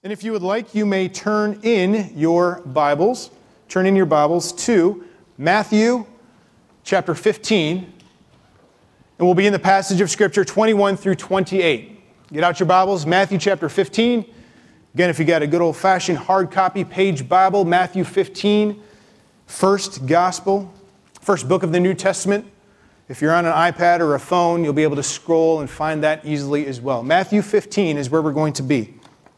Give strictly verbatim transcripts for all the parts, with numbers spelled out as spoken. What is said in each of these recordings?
And if you would like, you may turn in your Bibles, turn in your Bibles to Matthew chapter fifteen, and we'll be in the passage of Scripture twenty-one through twenty-eight. Get out your Bibles, Matthew chapter fifteen. Again, if you got a good old-fashioned hard copy page Bible, Matthew fifteen, first gospel, first book of the New Testament. If you're on an iPad or a phone, you'll be able to scroll and find that easily as well. Matthew fifteen is where we're going to be.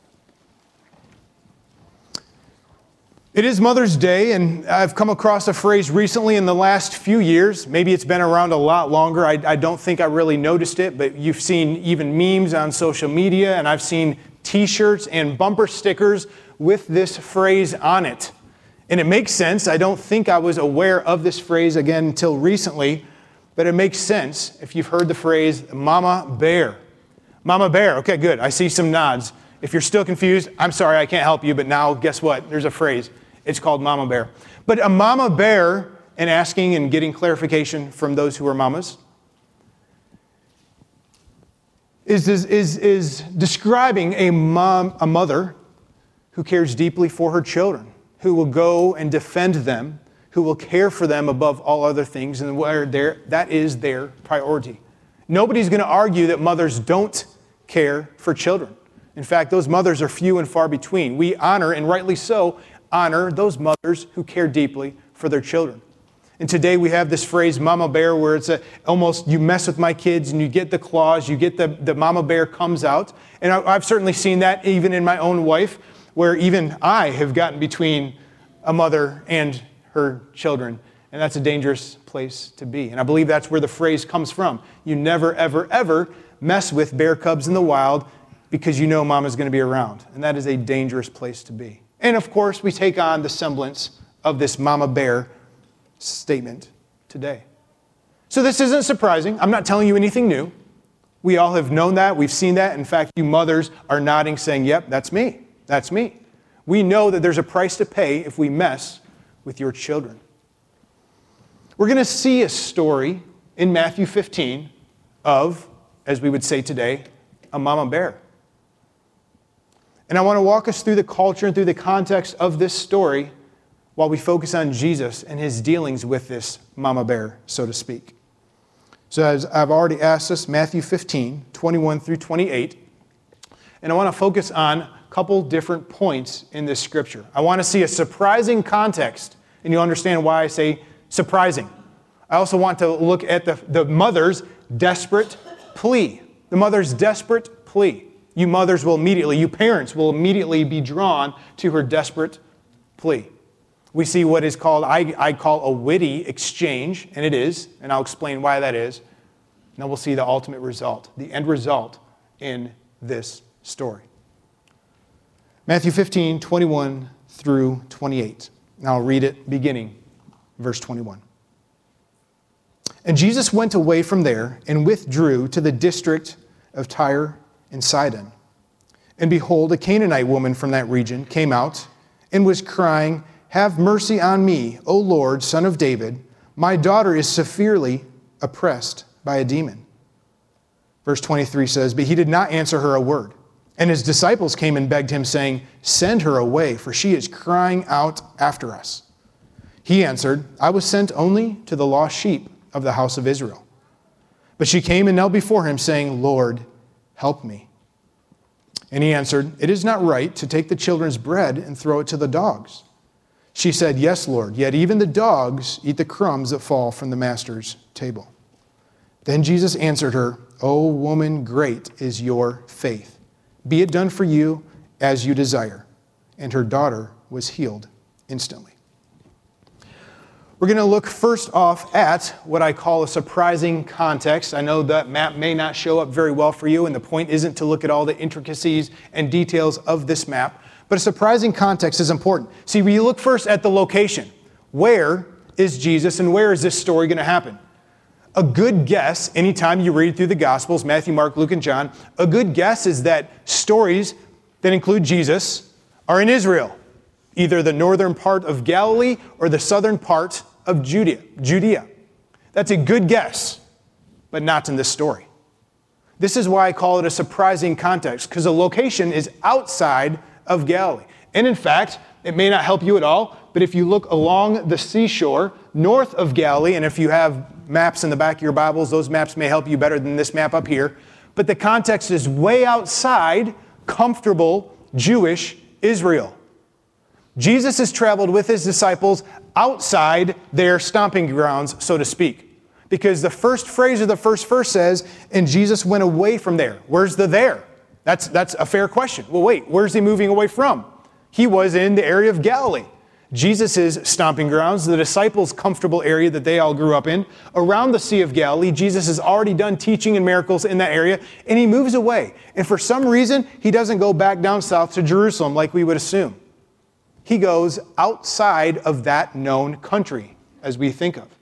It is Mother's Day, and I've come across a phrase recently in the last few years. Maybe it's been around a lot longer. I, I don't think I really noticed it, but you've seen even memes on social media, and I've seen T-shirts and bumper stickers with this phrase on it. And it makes sense. I don't think I was aware of this phrase again until recently, but it makes sense if you've heard the phrase Mama Bear. Mama Bear. Okay, good. I see some nods. If you're still confused, I'm sorry, I can't help you, but now guess what? There's a phrase. It's called Mama Bear. But a Mama Bear, and asking and getting clarification from those who are mamas, is, is, is, is describing a mom, a mother who cares deeply for her children, who will go and defend them, who will care for them above all other things, and where that is their priority. Nobody's going to argue that mothers don't care for children. In fact, those mothers are few and far between. We honor, and rightly so, honor those mothers who care deeply for their children. And today we have this phrase, Mama Bear, where it's a, almost you mess with my kids and you get the claws, you get the, the Mama Bear comes out. And I, I've certainly seen that even in my own wife, where even I have gotten between a mother and her children. And that's a dangerous place to be. And I believe that's where the phrase comes from. You never, ever, ever mess with bear cubs in the wild because you know Mama's going to be around. And that is a dangerous place to be. And of course, we take on the semblance of this Mama Bear statement today. So this isn't surprising. I'm not telling you anything new. We all have known that. We've seen that. In fact, you mothers are nodding saying, yep, that's me. That's me. We know that there's a price to pay if we mess with your children. We're going to see a story in Matthew fifteen of, as we would say today, a Mama Bear. And I want to walk us through the culture and through the context of this story while we focus on Jesus and his dealings with this Mama Bear, so to speak. So as I've already asked us, Matthew fifteen, twenty-one through twenty-eight. And I want to focus on a couple different points in this scripture. I want to see a surprising context, and you'll understand why I say surprising. I also want to look at the, the mother's desperate plea. The mother's desperate plea. You mothers will immediately, you parents will immediately be drawn to her desperate plea. We see what is called, I, I call a witty exchange, and it is, and I'll explain why that is. And then we'll see the ultimate result, the end result in this story. Matthew fifteen, twenty-one through twenty-eight. And I'll read it beginning, verse twenty-one. And Jesus went away from there and withdrew to the district of Tyre and Sidon. And behold, a Canaanite woman from that region came out and was crying, "Have mercy on me, O Lord, Son of David. My daughter is severely oppressed by a demon." Verse twenty-three says, "But he did not answer her a word. And his disciples came and begged him, saying, 'Send her away, for she is crying out after us.' He answered, 'I was sent only to the lost sheep of the house of Israel.' But she came and knelt before him, saying, 'Lord, help me.' And he answered, 'It is not right to take the children's bread and throw it to the dogs.' She said, 'Yes, Lord, yet even the dogs eat the crumbs that fall from the master's table.' Then Jesus answered her, 'O woman, great is your faith. Be it done for you as you desire.' And her daughter was healed instantly." We're going to look first off at what I call a surprising context. I know that map may not show up very well for you, and the point isn't to look at all the intricacies and details of this map, but a surprising context is important. See, we look first at the location. Where is Jesus, and where is this story going to happen? A good guess, anytime you read through the Gospels, Matthew, Mark, Luke, and John, a good guess is that stories that include Jesus are in Israel, either the northern part of Galilee or the southern part of Judea. Judea. That's a good guess, but not in this story. This is why I call it a surprising context, because the location is outside of Galilee. And in fact, it may not help you at all, but if you look along the seashore north of Galilee, and if you have maps in the back of your Bibles, those maps may help you better than this map up here. But the context is way outside comfortable Jewish Israel. Jesus has traveled with his disciples outside their stomping grounds, so to speak. Because the first phrase of the first verse says, and Jesus went away from there. Where's the there? That's, that's a fair question. Well, wait, where's he moving away from? He was in the area of Galilee. Jesus' stomping grounds, the disciples' comfortable area that they all grew up in, around the Sea of Galilee. Jesus has already done teaching and miracles in that area, and he moves away. And for some reason, he doesn't go back down south to Jerusalem like we would assume. He goes outside of that known country, as we think of.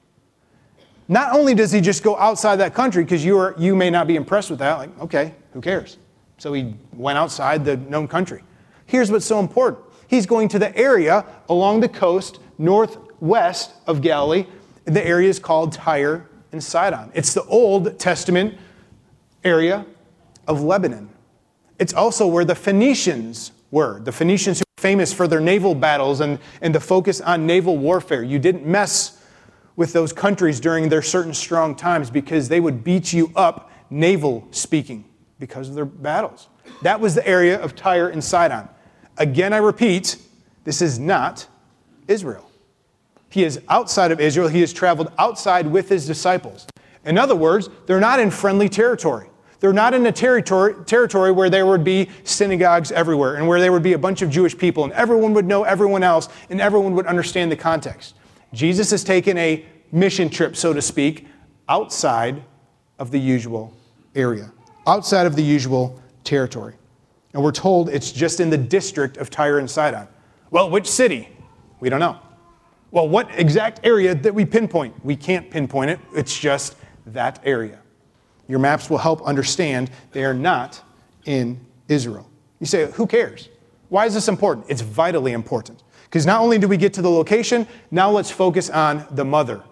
Not only does he just go outside that country, because you are you may not be impressed with that, like, okay, who cares? So he went outside the known country. Here's what's so important. He's going to the area along the coast northwest of Galilee. The area is called Tyre and Sidon. It's the Old Testament area of Lebanon. It's also where the Phoenicians were. The Phoenicians who were famous for their naval battles and, and the focus on naval warfare. You didn't mess with those countries during their certain strong times because they would beat you up naval speaking because of their battles. That was the area of Tyre and Sidon. Again, I repeat, this is not Israel. He is outside of Israel. He has traveled outside with his disciples. In other words, they're not in friendly territory. They're not in a territory, territory where there would be synagogues everywhere and where there would be a bunch of Jewish people and everyone would know everyone else and everyone would understand the context. Jesus has taken a mission trip, so to speak, outside of the usual area, outside of the usual territory. And we're told it's just in the district of Tyre and Sidon. Well, which city? We don't know. Well, what exact area that we pinpoint? We can't pinpoint it. It's just that area. Your maps will help understand they are not in Israel. You say, who cares? Why is this important? It's vitally important. Because not only do we get to the location, now let's focus on the mother.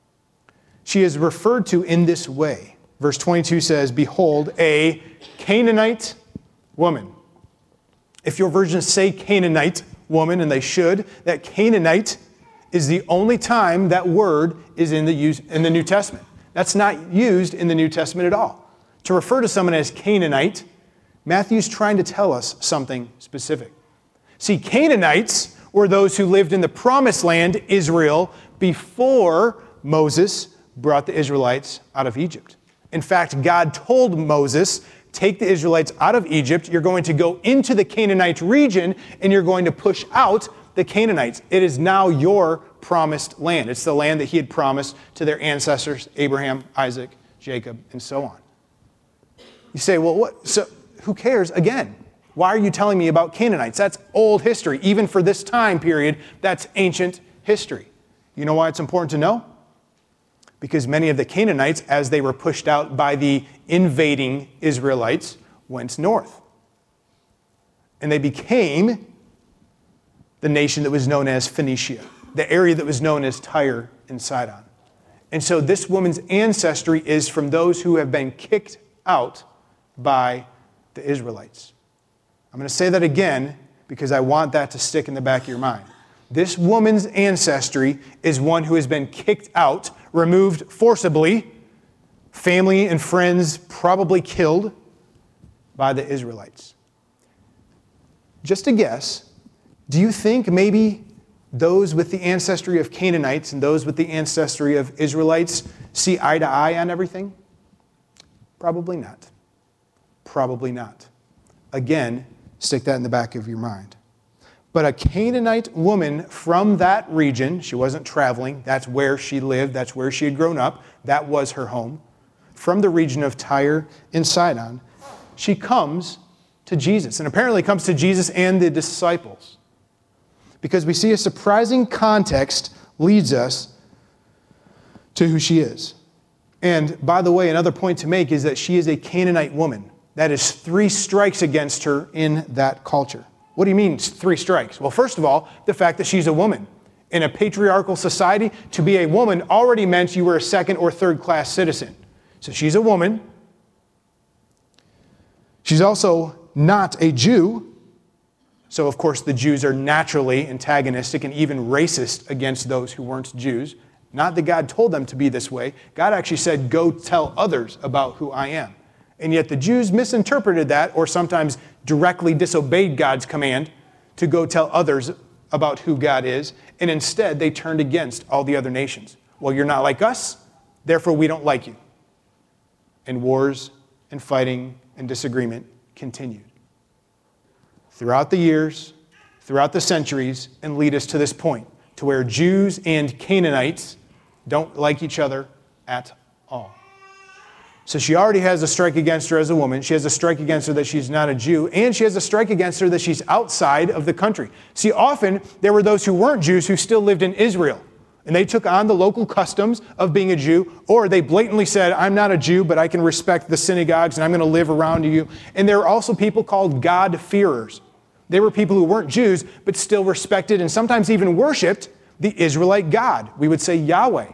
She is referred to in this way. Verse twenty-two says, behold, a Canaanite woman. If your versions say Canaanite woman, and they should, that Canaanite is the only time that word is in the, use, in the New Testament. That's not used in the New Testament at all. To refer to someone as Canaanite, Matthew's trying to tell us something specific. See, Canaanites were those who lived in the promised land, Israel, before Moses brought the Israelites out of Egypt. In fact, God told Moses, take the Israelites out of Egypt, you're going to go into the Canaanite region, and you're going to push out the Canaanites. It is now your promised land. It's the land that he had promised to their ancestors, Abraham, Isaac, Jacob, and so on. You say, well, what? So who cares? Again, why are you telling me about Canaanites? That's old history. Even for this time period, that's ancient history. You know why it's important to know? Because many of the Canaanites, as they were pushed out by the invading Israelites, went north. And they became the nation that was known as Phoenicia, the area that was known as Tyre and Sidon. And so this woman's ancestry is from those who have been kicked out by the Israelites. I'm going to say that again because I want that to stick in the back of your mind. This woman's ancestry is one who has been kicked out, removed forcibly, family and friends probably killed by the Israelites. Just a guess, do you think maybe those with the ancestry of Canaanites and those with the ancestry of Israelites see eye to eye on everything? Probably not. Probably not. Again, stick that in the back of your mind. But a Canaanite woman from that region, she wasn't traveling, that's where she lived, that's where she had grown up, that was her home, from the region of Tyre and Sidon, she comes to Jesus, and apparently comes to Jesus and the disciples. Because we see a surprising context leads us to who she is. And by the way, another point to make is that she is a Canaanite woman. That is three strikes against her in that culture. What do you mean three strikes? Well, first of all, the fact that she's a woman. In a patriarchal society, to be a woman already meant you were a second or third class citizen. So she's a woman. She's also not a Jew. So, of course, the Jews are naturally antagonistic and even racist against those who weren't Jews. Not that God told them to be this way. God actually said, go tell others about who I am. And yet the Jews misinterpreted that, or sometimes directly disobeyed God's command to go tell others about who God is. And instead, they turned against all the other nations. Well, you're not like us, therefore we don't like you. And wars and fighting and disagreement continued throughout the years, throughout the centuries, and lead us to this point, to where Jews and Canaanites don't like each other at all. So she already has a strike against her as a woman. She has a strike against her that she's not a Jew, and she has a strike against her that she's outside of the country. See, often there were those who weren't Jews who still lived in Israel, and they took on the local customs of being a Jew, or they blatantly said, I'm not a Jew, but I can respect the synagogues, and I'm going to live around you. And there were also people called God-fearers. They were people who weren't Jews, but still respected and sometimes even worshiped the Israelite God. We would say Yahweh.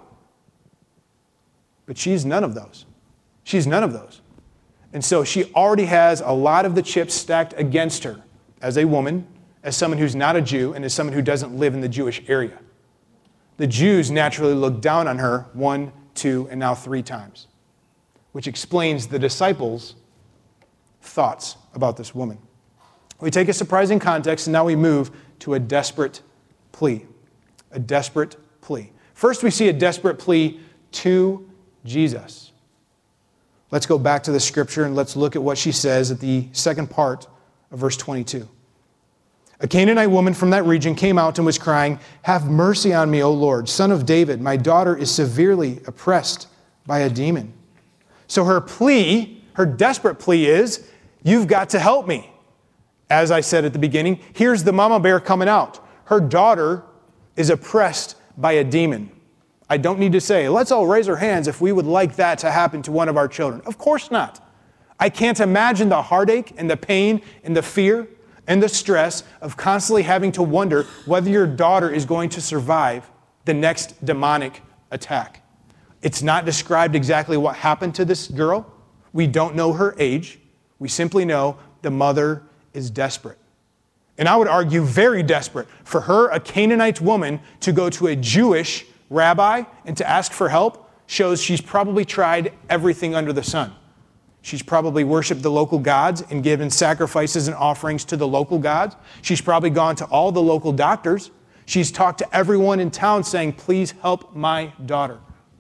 But she's none of those. She's none of those. And so she already has a lot of the chips stacked against her as a woman, as someone who's not a Jew, and as someone who doesn't live in the Jewish area. The Jews naturally looked down on her one, two, and now three times, which explains the disciples' thoughts about this woman. We take a surprising context, and now we move to a desperate plea. A desperate plea. First, we see a desperate plea to Jesus. Let's go back to the scripture and let's look at what she says at the second part of verse twenty-two. A Canaanite woman from that region came out and was crying, have mercy on me, O Lord, Son of David. My daughter is severely oppressed by a demon. So her plea, her desperate plea is, you've got to help me. As I said at the beginning, here's the mama bear coming out. Her daughter is oppressed by a demon. I don't need to say, let's all raise our hands if we would like that to happen to one of our children. Of course not. I can't imagine the heartache and the pain and the fear and the stress of constantly having to wonder whether your daughter is going to survive the next demonic attack. It's not described exactly what happened to this girl. We don't know her age. We simply know the mother is desperate. And I would argue very desperate for her, a Canaanite woman, to go to a Jewish rabbi and to ask for help shows she's probably tried everything under the sun. She's probably worshiped the local gods and given sacrifices and offerings to the local gods. She's probably gone to all the local doctors. She's talked to everyone in town saying, please help my daughter.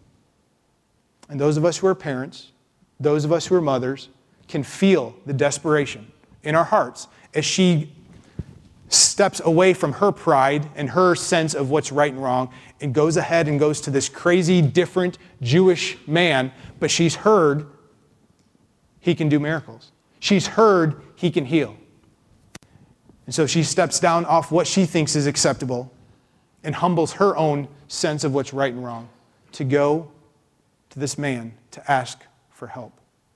And those of us who are parents, those of us who are mothers, can feel the desperation in our hearts as she steps away from her pride and her sense of what's right and wrong and goes ahead and goes to this crazy, different Jewish man, but she's heard he can do miracles. She's heard he can heal. And so she steps down off what she thinks is acceptable and humbles her own sense of what's right and wrong to go to this man to ask for help.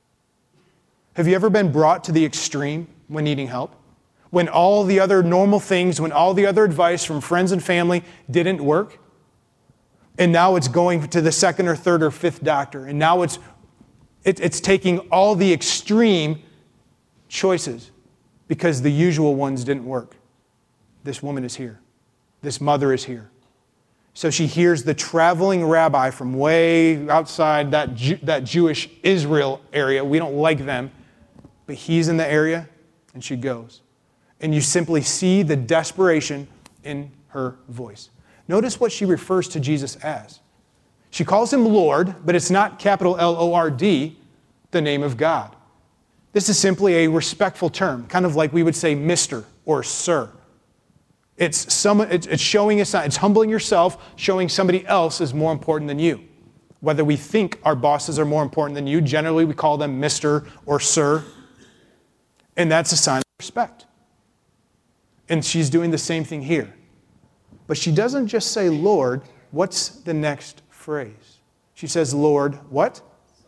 Have you ever been brought to the extreme when needing help? When all the other normal things, when all the other advice from friends and family didn't work? And now it's going to the second or third or fifth doctor. And now it's it, it's taking all the extreme choices because the usual ones didn't work. This woman is here. This mother is here. So she hears the traveling rabbi from way outside that, Jew, that Jewish Israel area. We don't like them. But he's in the area, and she goes. And you simply see the desperation in her voice. Notice what she refers to Jesus as. She calls him Lord, but it's not capital L O R D, the name of God. This is simply a respectful term, kind of like we would say Mister or Sir. It's, some, it's, it's showing us, it's humbling yourself, showing somebody else is more important than you. Whether we think our bosses are more important than you, generally we call them Mister or Sir. And that's a sign of respect. And she's doing the same thing here. But she doesn't just say, Lord. What's the next phrase? She says, Lord, what?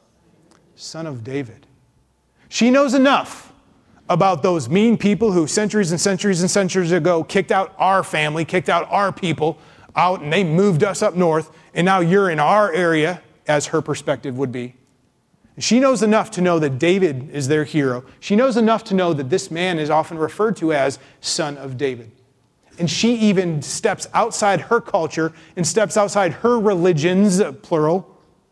Son of David. She knows enough about those mean people who centuries and centuries and centuries ago kicked out our family, kicked out our people out, and they moved us up north, and now you're in our area, as her perspective would be. She knows enough to know that David is their hero. She knows enough to know that this man is often referred to as Son of David. And she even steps outside her culture and steps outside her religions, plural,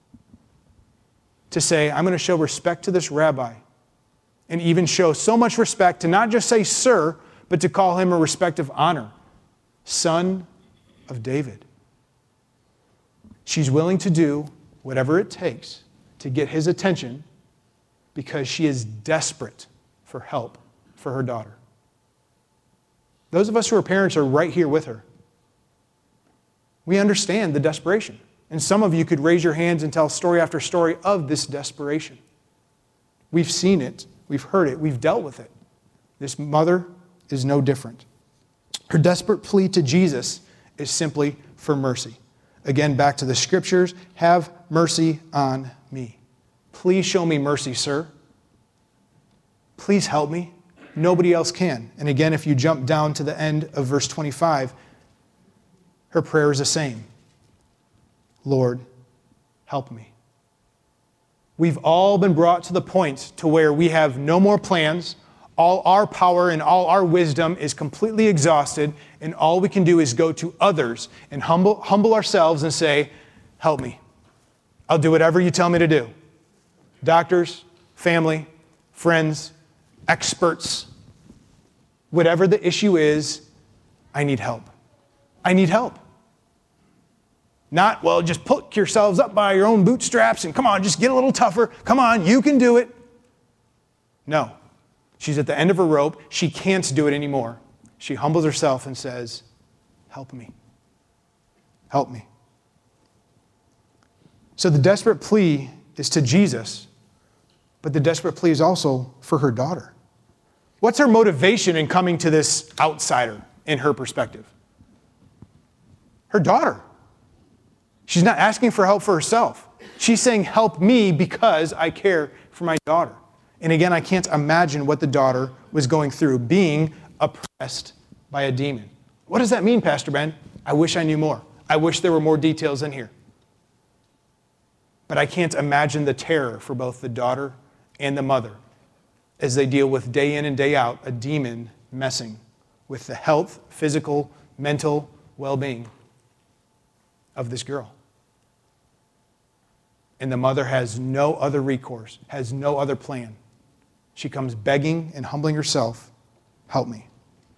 to say, I'm going to show respect to this rabbi. And even show so much respect to not just say sir, but to call him a respect of honor. Son of David. She's willing to do whatever it takes to get his attention because she is desperate for help for her daughter. Those of us who are parents are right here with her. We understand the desperation. And some of you could raise your hands and tell story after story of this desperation. We've seen it. We've heard it. We've dealt with it. This mother is no different. Her desperate plea to Jesus is simply for mercy. Again, back to the scriptures. Have mercy on me. Please show me mercy, sir. Please help me. Nobody else can. And again, if you jump down to the end of verse twenty-five, her prayer is the same. Lord, help me. We've all been brought to the point to where we have no more plans. All our power and all our wisdom is completely exhausted, and all we can do is go to others and humble, humble ourselves and say, help me. I'll do whatever you tell me to do. Doctors, family, friends, experts, whatever the issue is, I need help. I need help. Not, well, just put yourselves up by your own bootstraps and come on, just get a little tougher. Come on, you can do it. No. She's at the end of her rope. She can't do it anymore. She humbles herself and says, help me. Help me. So the desperate plea is to Jesus, but the desperate plea is also for her daughter. What's her motivation in coming to this outsider in her perspective? Her daughter. She's not asking for help for herself. She's saying, help me because I care for my daughter. And again, I can't imagine what the daughter was going through, being oppressed by a demon. What does that mean, Pastor Ben? I wish I knew more. I wish there were more details in here. But I can't imagine the terror for both the daughter and the mother as they deal with day in and day out a demon messing with the health, physical, mental well-being of this girl. And the mother has no other recourse, has no other plan. She comes begging and humbling herself, help me.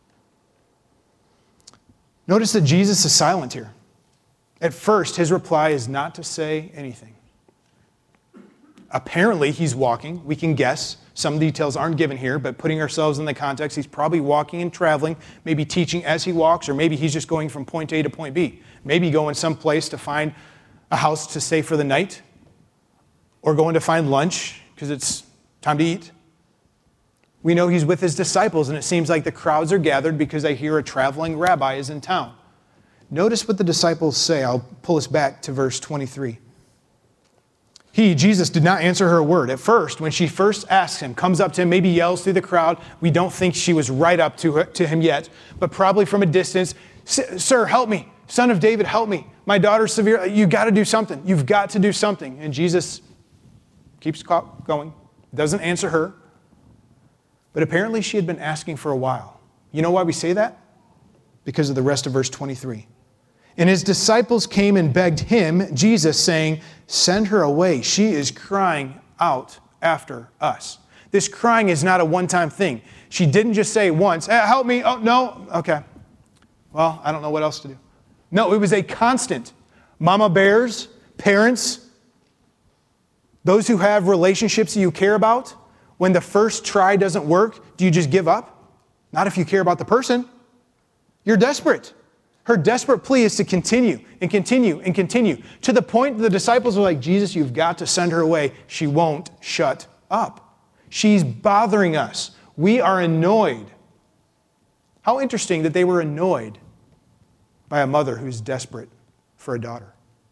Notice that Jesus is silent here. At first, his reply is not to say anything. Apparently, he's walking. We can guess. Some details aren't given here, but putting ourselves in the context, he's probably walking and traveling, maybe teaching as he walks, or maybe he's just going from point A to point B. Maybe going someplace to find a house to stay for the night, or going to find lunch because it's time to eat. We know he's with his disciples, and it seems like the crowds are gathered because they hear a traveling rabbi is in town. Notice what the disciples say. I'll pull us back to verse twenty-three. He, Jesus, did not answer her a word. At first, when she first asks him, comes up to him, maybe yells through the crowd. We don't think she was right up to, her, to him yet, but probably from a distance. Sir, help me. Son of David, help me. My daughter's severe. You've got to do something. You've got to do something. And Jesus keeps going, doesn't answer her. But apparently she had been asking for a while. You know why we say that? Because of the rest of verse twenty-three. And his disciples came and begged him, Jesus, saying, send her away. She is crying out after us. This crying is not a one-time thing. She didn't just say once, hey, help me. Oh, no. Okay. Well, I don't know what else to do. No, it was a constant. Mama bears, parents, those who have relationships that you care about, when the first try doesn't work, do you just give up? Not if you care about the person. You're desperate. Her desperate plea is to continue and continue and continue to the point the disciples are like, Jesus, you've got to send her away. She won't shut up. She's bothering us. We are annoyed. How interesting that they were annoyed by a mother who's desperate for a daughter.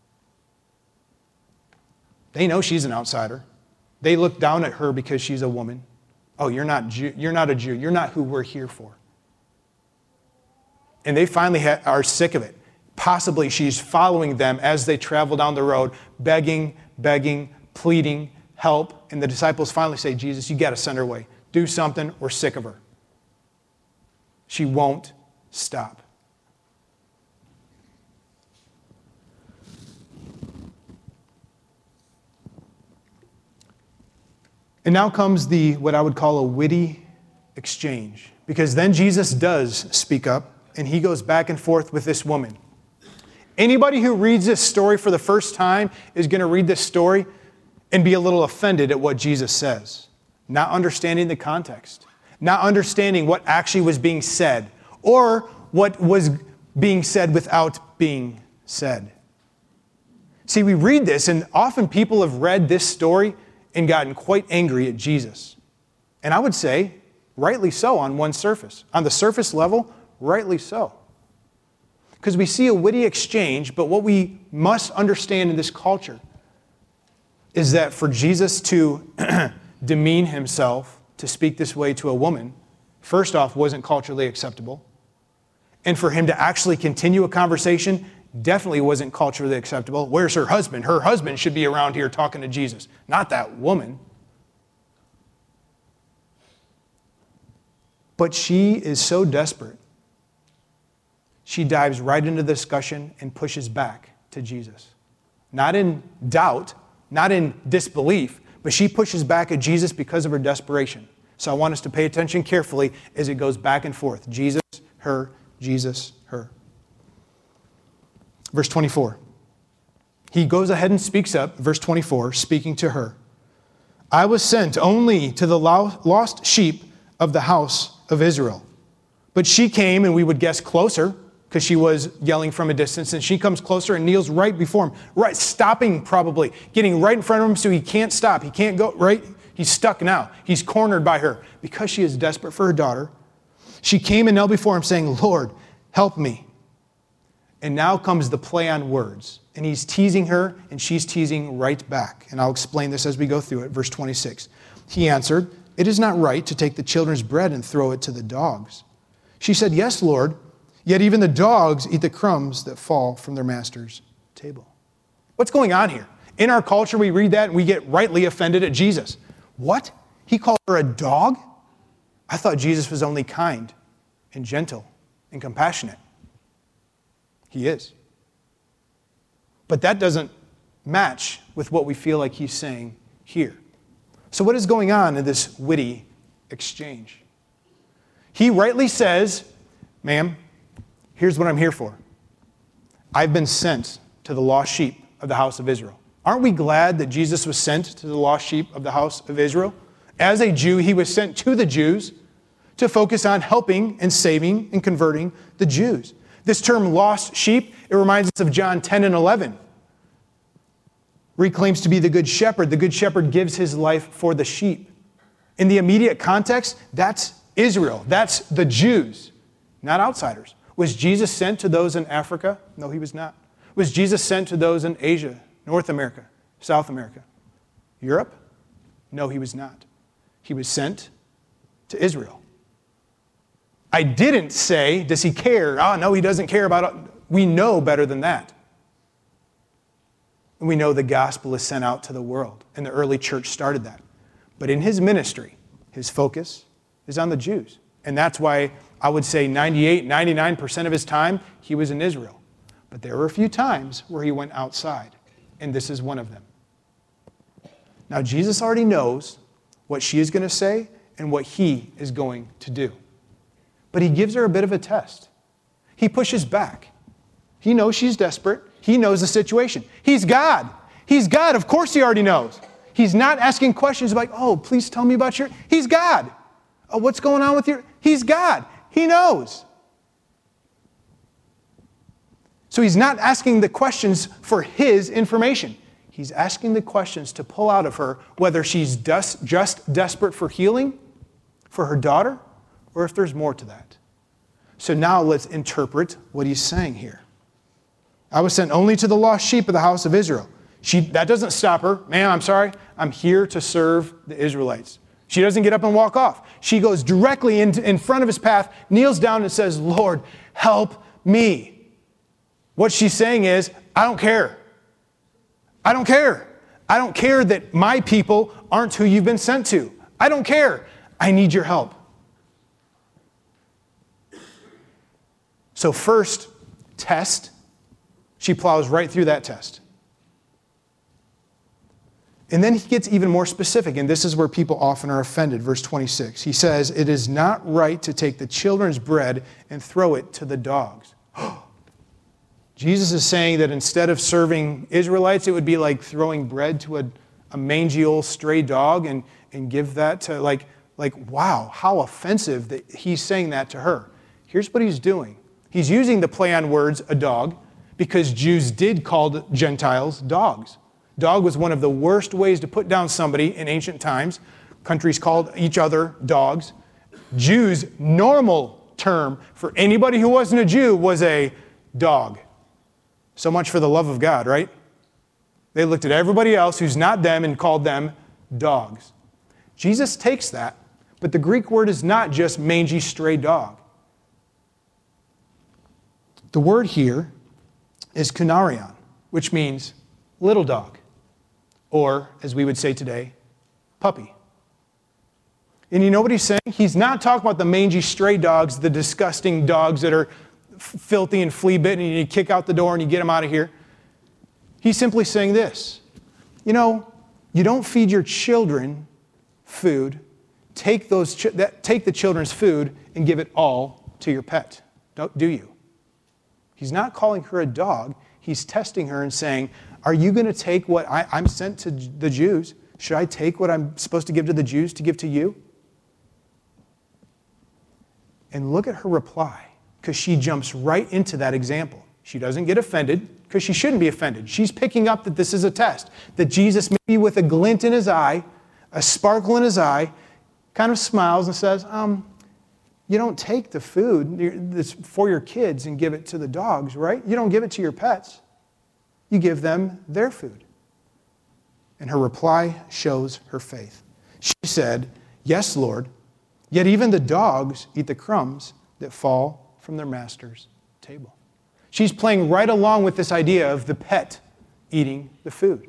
They know she's an outsider. They look down at her because she's a woman. Oh, you're not Jew, you're not a Jew. You're not who we're here for. And they finally ha- are sick of it. Possibly she's following them as they travel down the road, begging, begging, pleading, help. And the disciples finally say, Jesus, you got to send her away. Do something. We're sick of her. She won't stop. And now comes the, what I would call a witty exchange. Because then Jesus does speak up, and he goes back and forth with this woman. Anybody who reads this story for the first time is going to read this story and be a little offended at what Jesus says, not understanding the context, not understanding what actually was being said, or what was being said without being said. See, we read this, and often people have read this story and gotten quite angry at Jesus. And I would say, rightly so on one surface. On the surface level, rightly so. Because we see a witty exchange, but what we must understand in this culture is that for Jesus to demean himself, to speak this way to a woman, first off, wasn't culturally acceptable. And for him to actually continue a conversation definitely wasn't culturally acceptable. Where's her husband? Her husband should be around here talking to Jesus, not that woman. But she is so desperate. She dives right into the discussion and pushes back to Jesus. Not in doubt, not in disbelief, but she pushes back at Jesus because of her desperation. So I want us to pay attention carefully as it goes back and forth. Jesus, her, Jesus, her. Verse twenty-four. He goes ahead and speaks up, verse twenty-four, speaking to her. I was sent only to the lost sheep of the house of Israel. But she came, and we would guess closer, because she was yelling from a distance, and she comes closer and kneels right before him, right, stopping probably, getting right in front of him so he can't stop. He can't go, right? He's stuck now. He's cornered by her because she is desperate for her daughter. She came and knelt before him saying, Lord, help me. And now comes the play on words. And he's teasing her, and she's teasing right back. And I'll explain this as we go through it. Verse twenty-six. He answered, it is not right to take the children's bread and throw it to the dogs. She said, yes, Lord. Yet even the dogs eat the crumbs that fall from their master's table. What's going on here? In our culture, we read that and we get rightly offended at Jesus. What? He called her a dog? I thought Jesus was only kind and gentle and compassionate. He is. But that doesn't match with what we feel like he's saying here. So what is going on in this witty exchange? He rightly says, ma'am, here's what I'm here for. I've been sent to the lost sheep of the house of Israel. Aren't we glad that Jesus was sent to the lost sheep of the house of Israel? As a Jew, he was sent to the Jews to focus on helping and saving and converting the Jews. This term lost sheep, it reminds us of John ten and eleven, where he claims to be the good shepherd. The good shepherd gives his life for the sheep. In the immediate context, that's Israel. That's the Jews, not outsiders. Was Jesus sent to those in Africa? No, he was not. Was Jesus sent to those in Asia, North America, South America, Europe? No, he was not. He was sent to Israel. I didn't say, does he care? Oh, no, he doesn't care about it. We know better than that. And we know the gospel is sent out to the world, and the early church started that. But in his ministry, his focus is on the Jews. And that's why I would say ninety-eight, ninety-nine percent of his time, he was in Israel. But there were a few times where he went outside, and this is one of them. Now, Jesus already knows what she is going to say and what he is going to do. But he gives her a bit of a test. He pushes back. He knows she's desperate. He knows the situation. He's God. He's God. Of course he already knows. He's not asking questions like, oh, please tell me about your... He's God. Oh, what's going on with your... He's God. He knows. So he's not asking the questions for his information. He's asking the questions to pull out of her whether she's just, just desperate for healing for her daughter or if there's more to that. So now let's interpret what he's saying here. I was sent only to the lost sheep of the house of Israel. She, that doesn't stop her. Ma'am, I'm sorry. I'm here to serve the Israelites. She doesn't get up and walk off. She goes directly in, in front of his path, kneels down and says, Lord, help me. What she's saying is, I don't care. I don't care. I don't care that my people aren't who you've been sent to. I don't care. I need your help. So first, test. She plows right through that test. And then he gets even more specific, and this is where people often are offended. Verse twenty-six, he says, it is not right to take the children's bread and throw it to the dogs. Jesus is saying that instead of serving Israelites, it would be like throwing bread to a, a mangy old stray dog and, and give that to, like, like, wow, how offensive that he's saying that to her. Here's what he's doing. He's using the play on words, a dog, because Jews did call Gentiles dogs. Dog was one of the worst ways to put down somebody in ancient times. Countries called each other dogs. Jews' normal term for anybody who wasn't a Jew was a dog. So much for the love of God, right? They looked at everybody else who's not them and called them dogs. Jesus takes that, but the Greek word is not just mangy stray dog. The word here is kunarion, which means little dog, or as we would say today, puppy. And you know what he's saying? He's not talking about the mangy stray dogs, the disgusting dogs that are filthy and flea-bitten, and you kick out the door and you get them out of here. He's simply saying this. You know, you don't feed your children food. Take those, ch- that, take the children's food and give it all to your pet. Don't, do you? He's not calling her a dog. He's testing her and saying, are you going to take what I, I'm sent to the Jews? Should I take what I'm supposed to give to the Jews to give to you? And look at her reply, because she jumps right into that example. She doesn't get offended, because she shouldn't be offended. She's picking up that this is a test, that Jesus, maybe with a glint in his eye, a sparkle in his eye, kind of smiles and says, um, you don't take the food that's for your kids and give it to the dogs, right? You don't give it to your pets. You give them their food. And her reply shows her faith. She said, yes, Lord, yet even the dogs eat the crumbs that fall from their master's table. She's playing right along with this idea of the pet eating the food.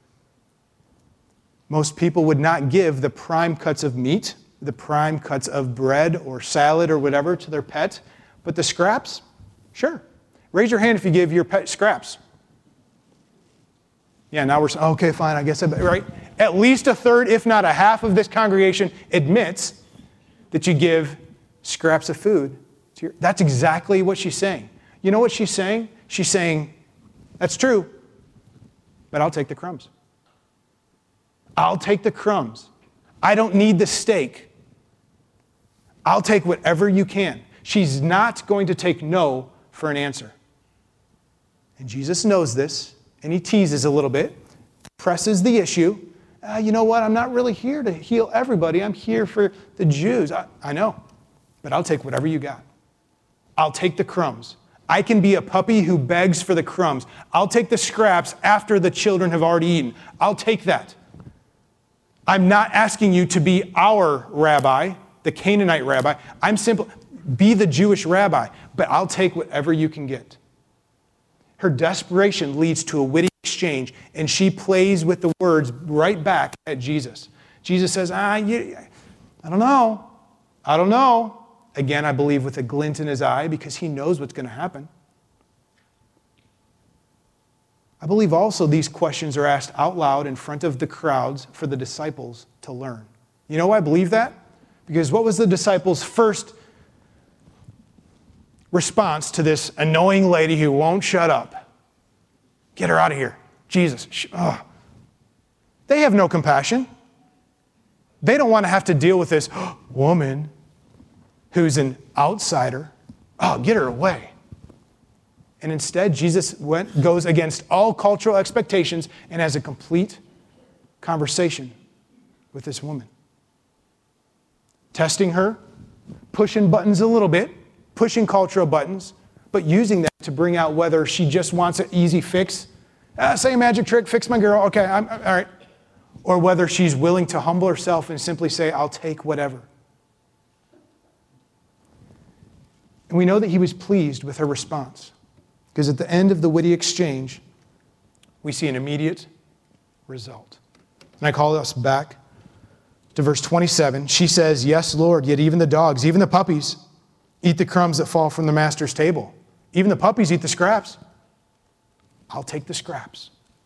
Most people would not give the prime cuts of meat, the prime cuts of bread or salad or whatever to their pet, but the scraps, sure. Raise your hand if you give your pet scraps. Yeah, now we're saying, okay, fine, I guess, I, right? At least a third, if not a half of this congregation admits that you give scraps of food to your, that's exactly what she's saying. You know what she's saying? She's saying, that's true, but I'll take the crumbs. I'll take the crumbs. I don't need the steak. I'll take whatever you can. She's not going to take no for an answer. And Jesus knows this, and he teases a little bit, presses the issue. Uh, you know what? I'm not really here to heal everybody. I'm here for the Jews. I, I know, but I'll take whatever you got. I'll take the crumbs. I can be a puppy who begs for the crumbs. I'll take the scraps after the children have already eaten. I'll take that. I'm not asking you to be our rabbi, the Canaanite rabbi. I'm simply, be the Jewish rabbi, but I'll take whatever you can get. Her desperation leads to a witty exchange, and she plays with the words right back at Jesus. Jesus says, ah, you, I don't know. I don't know. Again, I believe with a glint in his eye because he knows what's going to happen. I believe also these questions are asked out loud in front of the crowds for the disciples to learn. You know why I believe that? Because what was the disciples' first response to this annoying lady who won't shut up? Get her out of here. Jesus. Oh. They have no compassion. They don't want to have to deal with this woman who's an outsider. Oh, get her away. And instead, Jesus went, goes against all cultural expectations and has a complete conversation with this woman. Testing her, pushing buttons a little bit, pushing cultural buttons, but using that to bring out whether she just wants an easy fix. Uh, say a magic trick, fix my girl, okay, I'm, all right. Or whether she's willing to humble herself and simply say, I'll take whatever. And we know that he was pleased with her response. Because at the end of the witty exchange, we see an immediate result. And I call us back to verse twenty-seven. She says, yes, Lord, yet even the dogs, even the puppies, eat the crumbs that fall from the master's table. Even the puppies eat the scraps. I'll take the scraps.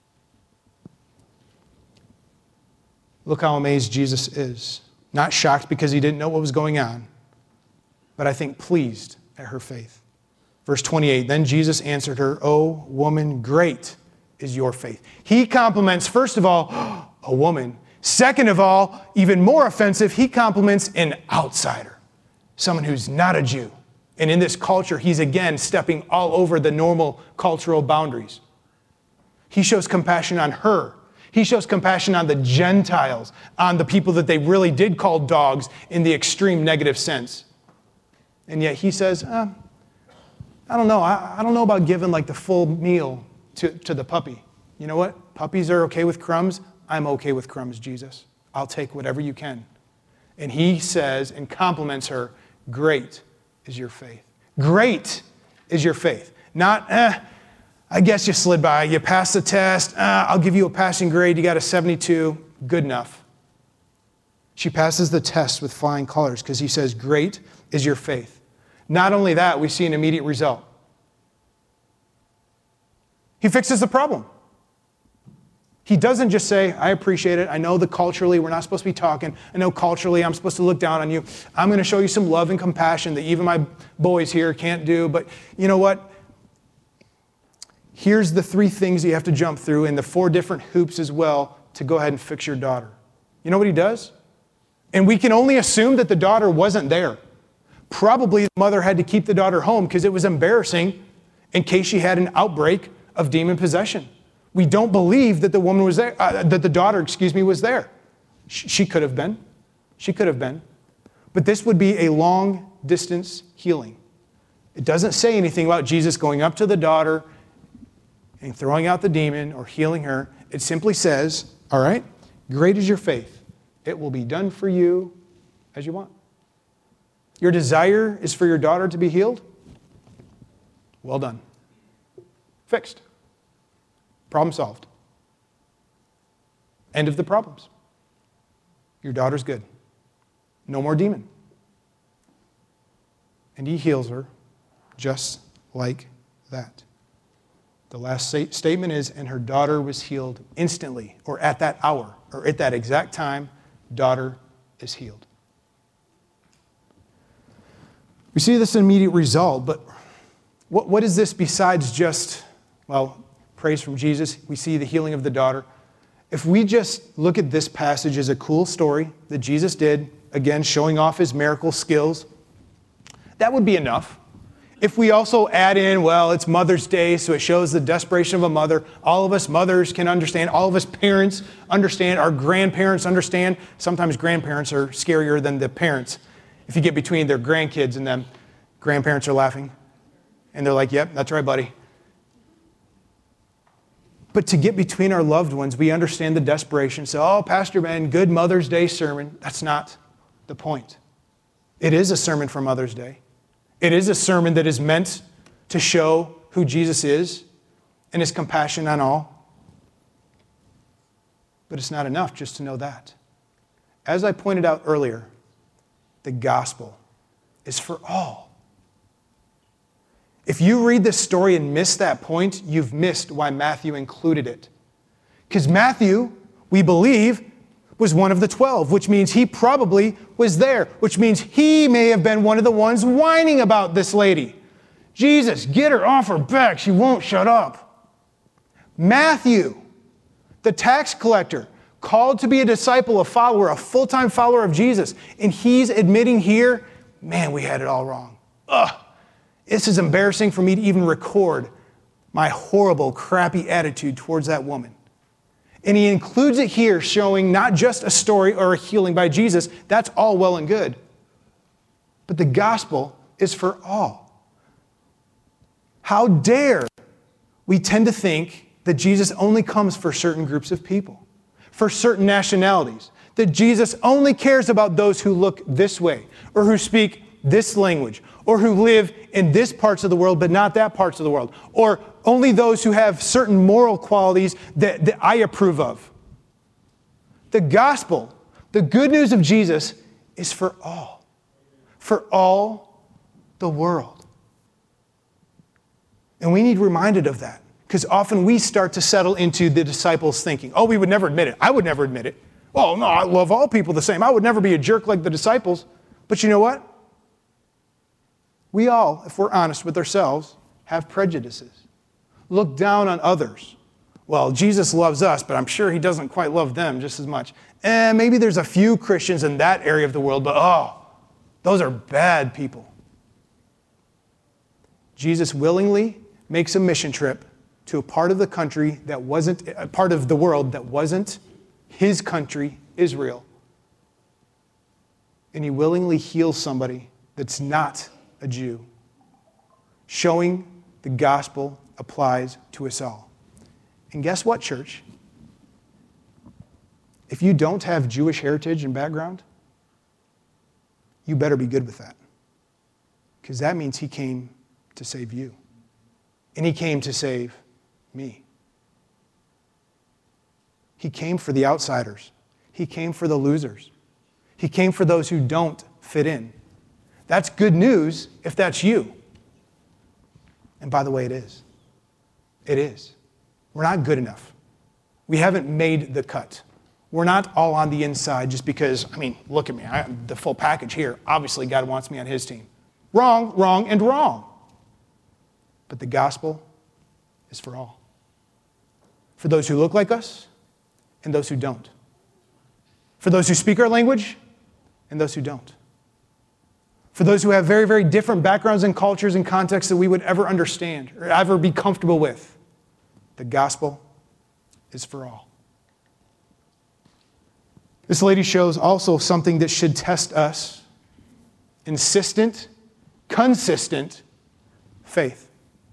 Look how amazed Jesus is. Not shocked because he didn't know what was going on, but I think pleased at her faith. Verse twenty-eight, then Jesus answered her, "O woman, great is your faith." He compliments, first of all, a woman. Second of all, even more offensive, he compliments an outsider, someone who's not a Jew. And in this culture, he's again stepping all over the normal cultural boundaries. He shows compassion on her. He shows compassion on the Gentiles, on the people that they really did call dogs in the extreme negative sense. And yet he says, uh, I don't know. I, I don't know about giving like the full meal to, to the puppy. You know what? Puppies are okay with crumbs. I'm okay with crumbs, Jesus. I'll take whatever you can. And he says and compliments her, great is your faith. Great is your faith. Not, eh, I guess you slid by. You passed the test. Uh, I'll give you a passing grade. You got a seventy-two. Good enough. She passes the test with flying colors because he says, great is your faith. Not only that, we see an immediate result. He fixes the problem. He doesn't just say, I appreciate it. I know that culturally we're not supposed to be talking. I know culturally I'm supposed to look down on you. I'm going to show you some love and compassion that even my boys here can't do. But you know what? Here's the three things you have to jump through and the four different hoops as well to go ahead and fix your daughter. You know what he does? And we can only assume that the daughter wasn't there. Probably the mother had to keep the daughter home because it was embarrassing in case she had an outbreak of demon possession. We don't believe that the woman was there, uh, that the daughter, excuse me, was there. She, she could have been. She could have been. But this would be a long distance healing. It doesn't say anything about Jesus going up to the daughter and throwing out the demon or healing her. It simply says, all right, great is your faith. It will be done for you as you want. Your desire is for your daughter to be healed? Well done. Fixed. Problem solved. End of the problems. Your daughter's good. No more demon. And he heals her just like that. The last statement is, and her daughter was healed instantly, or at that hour, or at that exact time, daughter is healed. We see this immediate result, but what, what is this besides just, well, praise from Jesus? We see the healing of the daughter. If we just look at this passage as a cool story that Jesus did, again, showing off his miracle skills, that would be enough. If we also add in, well, it's Mother's Day, so it shows the desperation of a mother. All of us mothers can understand. All of us parents understand. Our grandparents understand. Sometimes grandparents are scarier than the parents. If you get between their grandkids and them, grandparents are laughing. And they're like, yep, that's right, buddy. But to get between our loved ones, we understand the desperation. So, oh, Pastor Ben, good Mother's Day sermon. That's not the point. It is a sermon for Mother's Day. It is a sermon that is meant to show who Jesus is and his compassion on all. But it's not enough just to know that. As I pointed out earlier, the gospel is for all. If you read this story and miss that point, you've missed why Matthew included it. Because Matthew, we believe, was one of the twelve, which means he probably was there, which means he may have been one of the ones whining about this lady. Jesus, get her off her back. She won't shut up. Matthew, the tax collector, called to be a disciple, a follower, a full-time follower of Jesus, and he's admitting here, man, we had it all wrong. Ugh. This is embarrassing for me to even record my horrible, crappy attitude towards that woman. And he includes it here, showing not just a story or a healing by Jesus. That's all well and good. But the gospel is for all. How dare we tend to think that Jesus only comes for certain groups of people, for certain nationalities, that Jesus only cares about those who look this way, or who speak this language, or who live in this parts of the world but not that parts of the world, or only those who have certain moral qualities that, that I approve of. The gospel, the good news of Jesus, is for all. For all the world. And we need reminded of that. Because often we start to settle into the disciples' thinking. Oh, we would never admit it. I would never admit it. Oh, no, I love all people the same. I would never be a jerk like the disciples. But you know what? We all, if we're honest with ourselves, have prejudices. Look down on others. Well, Jesus loves us, but I'm sure he doesn't quite love them just as much. And maybe there's a few Christians in that area of the world, but oh, those are bad people. Jesus willingly makes a mission trip to a part of the country that wasn't, a part of the world that wasn't his country, Israel. And he willingly heals somebody that's not a Jew, showing the gospel applies to us all. And guess what, church? If you don't have Jewish heritage and background, you better be good with that. Because that means he came to save you. And he came to save me. He came for the outsiders. He came for the losers. He came for those who don't fit in. That's good news if that's you. And by the way, it is. It is. We're not good enough. We haven't made the cut. We're not all on the inside just because, I mean, look at me. I have the full package here. Obviously, God wants me on his team. Wrong, wrong, and wrong. But the gospel is for all. For those who look like us and those who don't. For those who speak our language and those who don't. For those who have very, very different backgrounds and cultures and contexts that we would ever understand or ever be comfortable with. The gospel is for all. This lady shows also something that should test us. Insistent, consistent faith.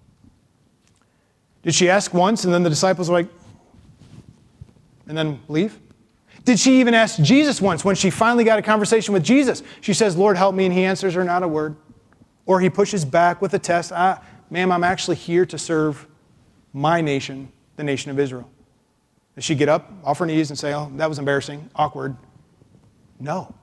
Did she ask once and then the disciples were like, and then leave? Did she even ask Jesus once when she finally got a conversation with Jesus? She says, Lord, help me, and he answers her not a word. Or he pushes back with a test. Ah, ma'am, I'm actually here to serve my nation, the nation of Israel. Does she get up off her knees and say, oh, that was embarrassing, awkward? No.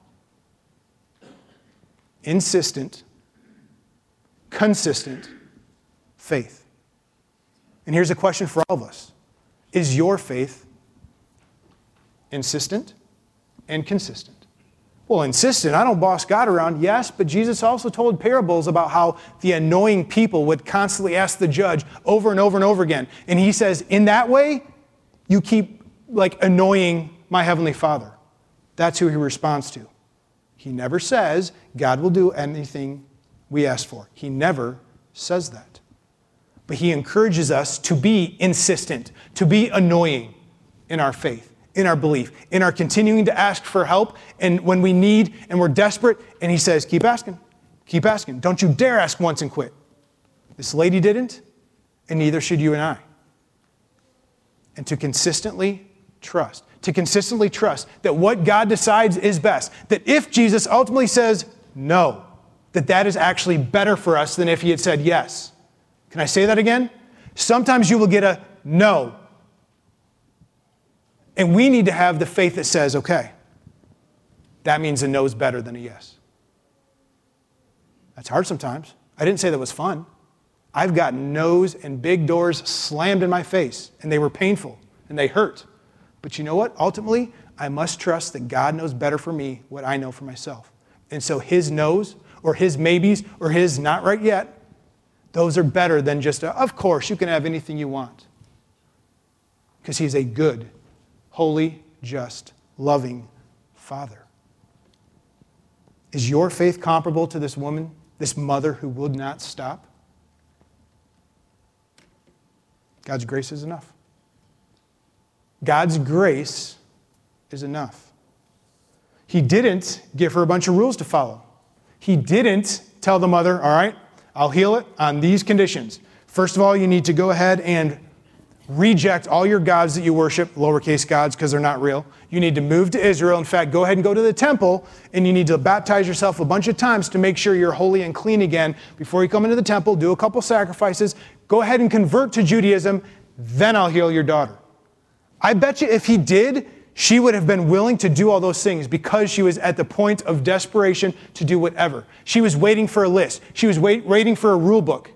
Insistent, consistent faith. And here's a question for all of us. Is your faith insistent and consistent? Well, insistent, I don't boss God around, yes, but Jesus also told parables about how the annoying people would constantly ask the judge over and over and over again. And he says, in that way, you keep like annoying my heavenly Father. That's who he responds to. He never says God will do anything we ask for. He never says that. But he encourages us to be insistent, to be annoying in our faith, in our belief, in our continuing to ask for help, and when we need and we're desperate, and he says, keep asking, keep asking. Don't you dare ask once and quit. This lady didn't, and neither should you and I. And to consistently trust, to consistently trust that what God decides is best, that if Jesus ultimately says no, that that is actually better for us than if he had said yes. Can I say that again? Sometimes you will get a no. And we need to have the faith that says, okay, that means a no is better than a yes. That's hard sometimes. I didn't say that was fun. I've got no's and big doors slammed in my face, and they were painful, and they hurt. But you know what? Ultimately, I must trust that God knows better for me what I know for myself. And so his no's, or his maybes, or his not right yet, those are better than just a, of course, you can have anything you want. Because he's a good, holy, just, loving Father. Is your faith comparable to this woman, this mother who would not stop? God's grace is enough. God's grace is enough. He didn't give her a bunch of rules to follow. He didn't tell the mother, all right, I'll heal it on these conditions. First of all, you need to go ahead and reject all your gods that you worship, lowercase gods, because they're not real. You need to move to Israel. In fact, go ahead and go to the temple, and you need to baptize yourself a bunch of times to make sure you're holy and clean again. Before you come into the temple, do a couple sacrifices. Go ahead and convert to Judaism. Then I'll heal your daughter. I bet you if he did, She would have been willing to do all those things because she was at the point of desperation to do whatever. She was waiting for a list. She was wait, waiting for a rule book.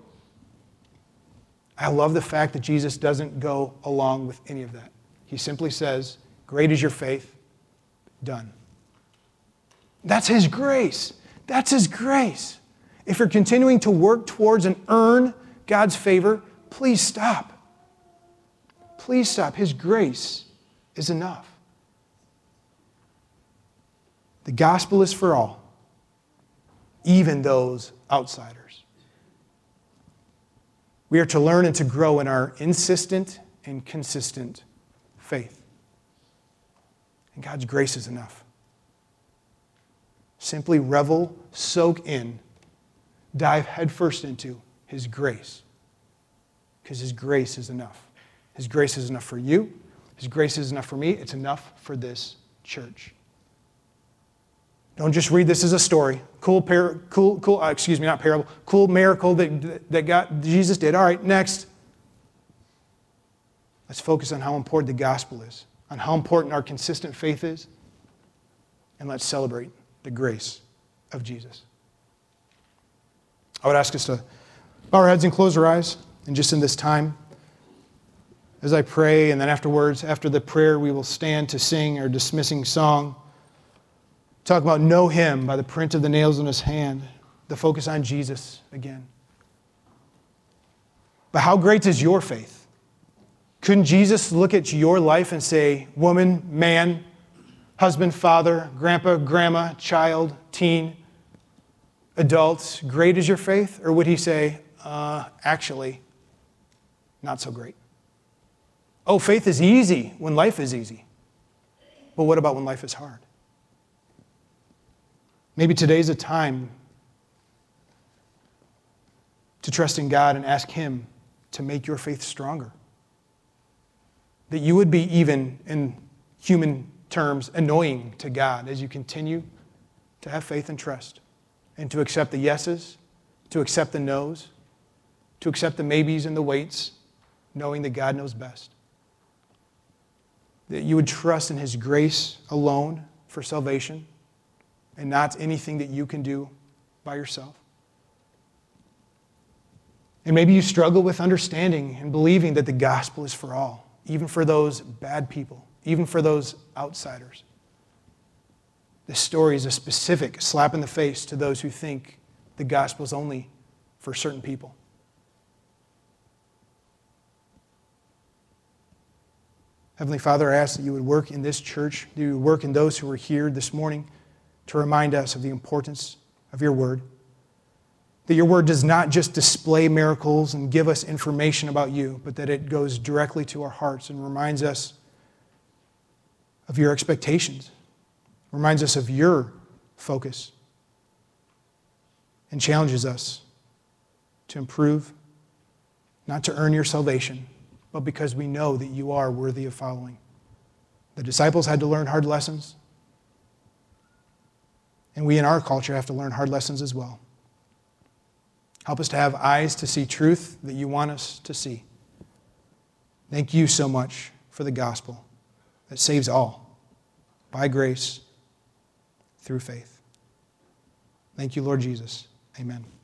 I love the fact that Jesus doesn't go along with any of that. He simply says, great is your faith, done. That's his grace. That's his grace. If you're continuing to work towards and earn God's favor, please stop. Please stop. His grace is enough. The gospel is for all, even those outsiders. We are to learn and to grow in our insistent and consistent faith. And God's grace is enough. Simply revel, soak in, dive headfirst into his grace. Because his grace is enough. His grace is enough for you. His grace is enough for me. It's enough for this church. Don't just read this as a story. Cool, par- cool, cool. Uh, excuse me, not parable. Cool miracle that that God, Jesus did. All right, next. Let's focus on how important the gospel is, on how important our consistent faith is, and let's celebrate the grace of Jesus. I would ask us to bow our heads and close our eyes, and just in this time, as I pray, and then afterwards, after the prayer, we will stand to sing our dismissing song. Talk about know him by the print of the nails in his hand. The focus on Jesus again. But how great is your faith? Couldn't Jesus look at your life and say, woman, man, husband, father, grandpa, grandma, child, teen, adults, great is your faith? Or would he say, uh, actually, not so great? Oh, faith is easy when life is easy. But what about when life is hard? Maybe today's a time to trust in God and ask him to make your faith stronger. That you would be, even in human terms, annoying to God as you continue to have faith and trust and to accept the yeses, to accept the nos, to accept the maybes and the waits, knowing that God knows best. That you would trust in his grace alone for salvation, and not anything that you can do by yourself. And maybe you struggle with understanding and believing that the gospel is for all, even for those bad people, even for those outsiders. This story is a specific slap in the face to those who think the gospel is only for certain people. Heavenly Father, I ask that you would work in this church, that you would work in those who are here this morning, to remind us of the importance of your word. That your word does not just display miracles and give us information about you, but that it goes directly to our hearts and reminds us of your expectations, reminds us of your focus, and challenges us to improve, not to earn your salvation, but because we know that you are worthy of following. The disciples had to learn hard lessons. And we in our culture have to learn hard lessons as well. Help us to have eyes to see truth that you want us to see. Thank you so much for the gospel that saves all by grace through faith. Thank you, Lord Jesus. Amen.